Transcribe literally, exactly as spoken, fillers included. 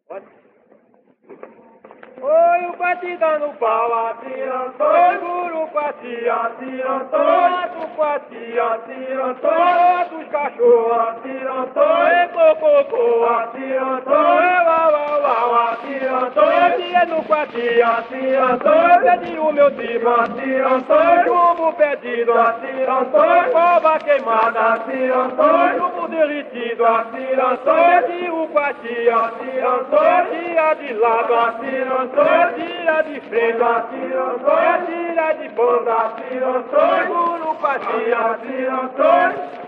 Oi, o pati dando pau, atirantou, guru pati, atirantou, mato pati, atirantou, os cachorros, atirantou, e cococô, atirantou, e uau, uau, uau, atirantou, e no pati, atirantou, pedi o meu tipo, atirantou, chumbo pedido, atirantou, cova queimada, atirantou, chumbo derretido, atirantou, pedi o pati, atirantou, dia de lado, atirantou, tira de frente, atirantou, tira de banda, atirantou, guru pati, atirantou.